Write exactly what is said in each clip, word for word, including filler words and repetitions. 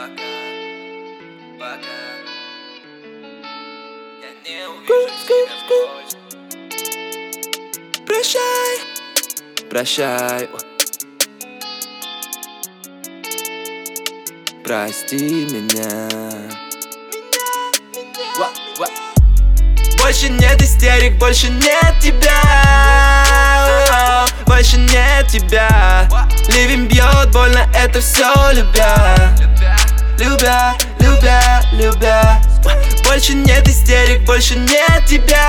Пока, пока. Я не увижу тебя больше. Прощай, прощай. Прости меня. Больше нет истерик, больше нет тебя. Больше нет тебя. Ливень бьет больно, это все любя. Любя, любя, любя. Больше нет истерик, больше нет тебя.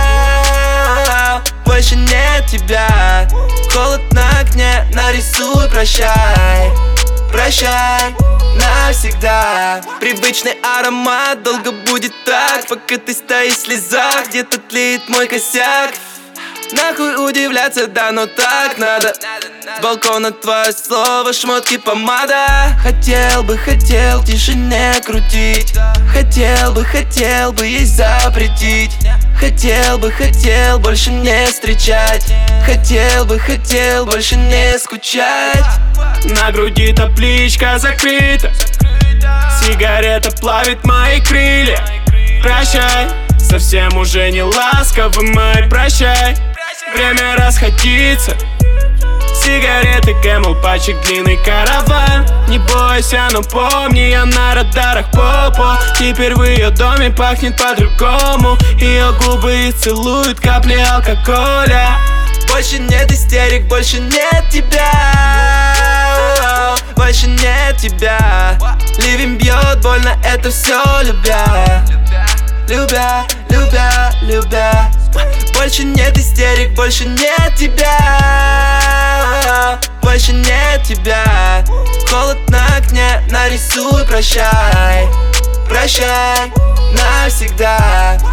Больше нет тебя. Холод на окне, нарисуй, прощай. Прощай навсегда. Привычный аромат долго будет так, пока ты стоишь в слезах, где-то тлеет мой косяк. Нахуй удивляться, да, но так надо. С балкона твое слово, шмотки, помада. Хотел бы, хотел в тишине крутить. Хотел бы, хотел бы ей запретить. Хотел бы, хотел больше не встречать. Хотел бы, хотел больше не скучать. На груди табличка закрыта. Сигарета плавит мои крылья. Прощай, совсем уже не ласковый мой. Прощай, время расходиться. Сигареты, Camel, пачек, длинный караван. Не бойся, но помни, я на радарах по-по. Теперь в ее доме пахнет по-другому. Ее губы их целуют капли алкоголя. Больше нет истерик, больше нет тебя. Больше нет тебя. Ливень бьет больно, это все любя. Любя, любя, любя. Больше нет истерик, больше нет тебя. Больше нет тебя. Холод на окне, нарисуй, прощай. Прощай навсегда.